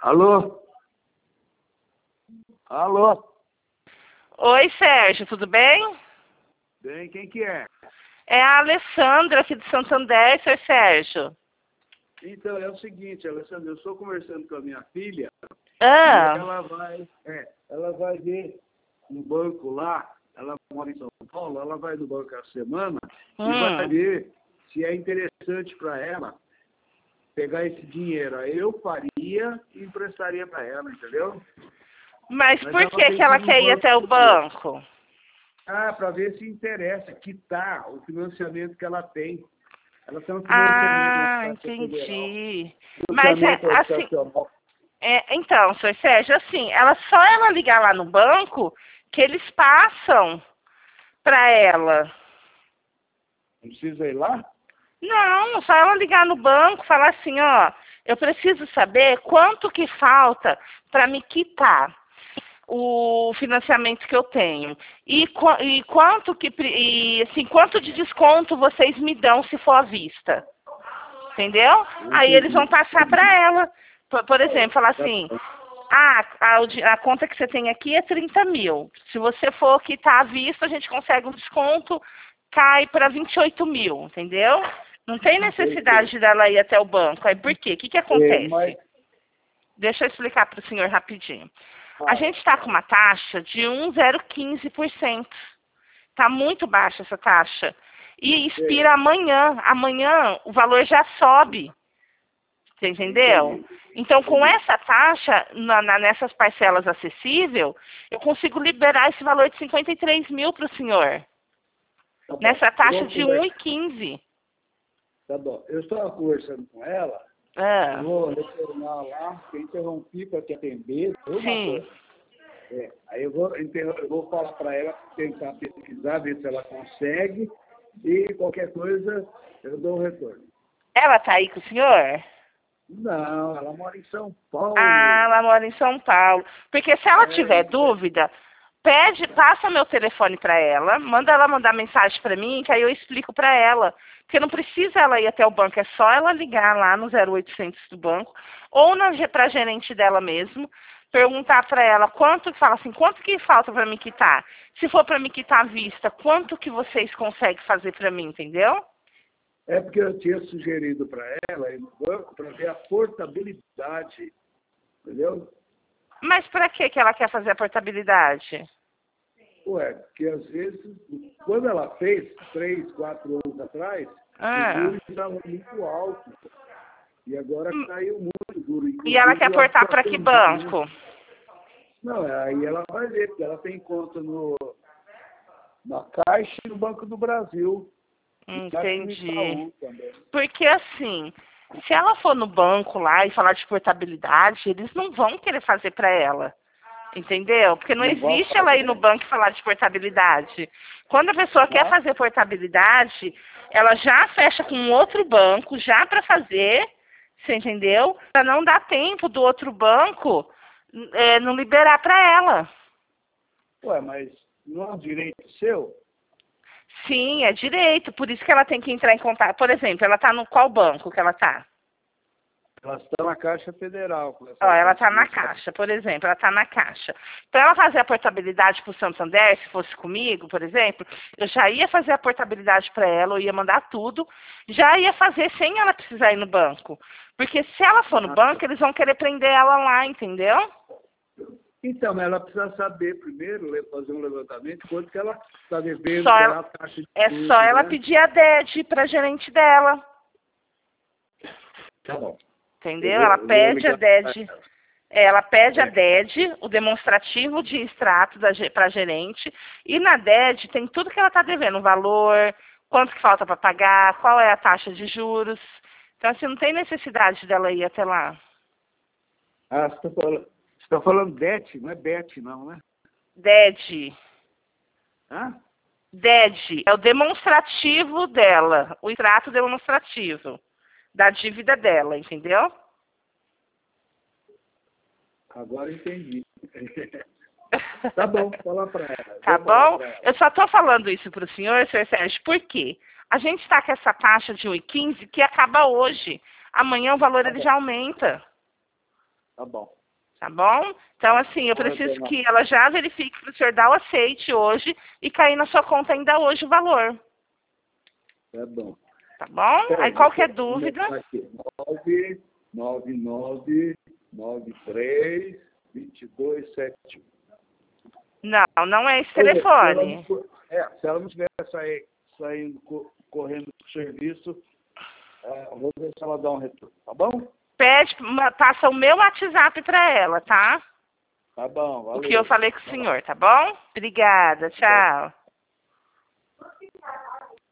Alô? Alô? Oi, Sérgio, tudo bem? Bem, quem que é? É a Alessandra aqui de Santander, Sr. Sérgio. Então, é o seguinte, Alessandra, eu estou conversando com a minha filha e Ah, ela vai ver no banco lá, ela mora em São Paulo, ela vai no banco essa semana e vai ver se é interessante para ela pegar esse dinheiro. Aí eu faria e emprestaria para ela, entendeu? mas Mas por ela que tem que que ela ir no quer ir banco até o primeiro. banco? Para ver se interessa, quitar o financiamento que ela tem. Ela tem um financiamento na Ah, Caixa Federal, entendi. Mas é financiamento assim, habitacional. então, Sr. Sérgio, assim, só ela ligar lá no banco que eles passam para ela. Não precisa ir lá? Não, só ela ligar no banco e falar assim, ó, eu preciso saber quanto que falta para me quitar o financiamento que eu tenho. E quanto assim, quanto de desconto vocês me dão se for à vista. Entendeu? Aí eles vão Entendi. passar para ela. Por exemplo, falar assim, a conta que você tem aqui é 30 mil. Se você for quitar à vista, a gente consegue um desconto, cai para 28 mil, entendeu? Não tem necessidade dela ir até o banco. Aí por quê? O que que Mas, acontece? Deixa eu explicar para o senhor rapidinho. A gente está com uma taxa de 1,015%. Está muito baixa essa taxa. E expira amanhã. Amanhã o valor já sobe. Você entendeu? entendi. Então, com essa taxa, nessas parcelas acessíveis, eu consigo liberar esse valor de 53 mil para o senhor. Tá bom. Nessa Eu taxa vou de conversar. 1,15. Tá bom. Eu estava conversando com ela, eu Ah, vou retornar lá, eu interrompi para te atender, foi uma sim. coisa. Aí eu vou falar para ela, tentar pesquisar, ver se ela consegue, e qualquer coisa eu dou um retorno. Ela tá aí com o senhor? Não, ela mora em São Paulo. Ah, ela mora em São Paulo. Porque se ela tiver dúvida, passa meu telefone para ela mandar mensagem para mim, que aí eu explico para ela. Porque não precisa ela ir até o banco, é só ela ligar lá no 0800 do banco, ou para a gerente dela mesmo, perguntar para ela quanto que falta para me quitar. Se for para me quitar à vista, quanto que vocês conseguem fazer para mim, entendeu? É porque eu tinha sugerido para ela ir no banco para ver a portabilidade, entendeu? Mas para que ela quer fazer a portabilidade? Ué, porque às vezes, quando ela fez, 3, 4 anos atrás, o Ah. juro estava muito alto. E agora caiu muito o juro. E ela quer Inclusive, ela aportar precisa para que tomar, né? banco? Não, aí ela vai ver, porque ela tem conta na Caixa e no Banco do Brasil. E acho que no Entendi. Itaú também. Porque assim, se ela for no banco lá e falar de portabilidade, eles não vão querer fazer para ela. Entendeu? Porque não Não vão existe ela ir no fazer? banco e falar de portabilidade. Quando a pessoa quer Tá? fazer portabilidade, ela já fecha com um outro banco, já para fazer, você entendeu? Para não dar tempo do outro banco não liberar para ela. Ué, mas não é um direito seu? Sim, é direito, por isso que ela tem que entrar em contato. Por exemplo, ela está no qual banco que ela está? Ela está na Caixa Federal. Ó, ela está na Caixa, por exemplo, ela está na Caixa. Para ela fazer a portabilidade para o Santander, se fosse comigo, por exemplo, eu já ia fazer a portabilidade para ela, eu ia mandar tudo, já ia fazer sem ela precisar ir no banco. Porque se ela for no banco, eles vão querer prender ela lá, entendeu? Então, ela precisa saber primeiro, fazer um levantamento, quanto que ela está devendo, Só qual é ela, a taxa de é só juros, ela né? pedir a DED para a gerente dela, Tá bom. entendeu? Ela Eu vou pede a ligar. DED. Ela pede a É. DED, o demonstrativo de extrato para a gerente, e na DED tem tudo que ela está devendo, o valor, quanto que falta para pagar, qual é a taxa de juros. Então, assim, não tem necessidade dela ir até lá. Ah, você tá falando DET, não é BET, não, né? DED. Hã? DED é o demonstrativo dela, o extrato demonstrativo da dívida dela, entendeu? Agora entendi. Tá bom, fala para ela. Tá Vou falar bom? para ela. Eu só estou falando isso para o senhor Sérgio, por quê? A gente está com essa taxa de 1,15 que acaba hoje. Amanhã o valor Tá ele bom. já aumenta. Tá bom. Tá bom? Então, assim, eu preciso que ela já verifique para o senhor dar o aceite hoje e cair na sua conta ainda hoje o valor. Tá bom. Tá bom? Aí qualquer dúvida... 999932271. Não é esse telefone. Se ela não estiver saindo, correndo para o serviço, vou ver se ela dá um retorno, tá bom? Passa o meu WhatsApp para ela, tá? Tá bom, valeu. O que eu falei com o senhor, tá bom? Obrigada, tchau.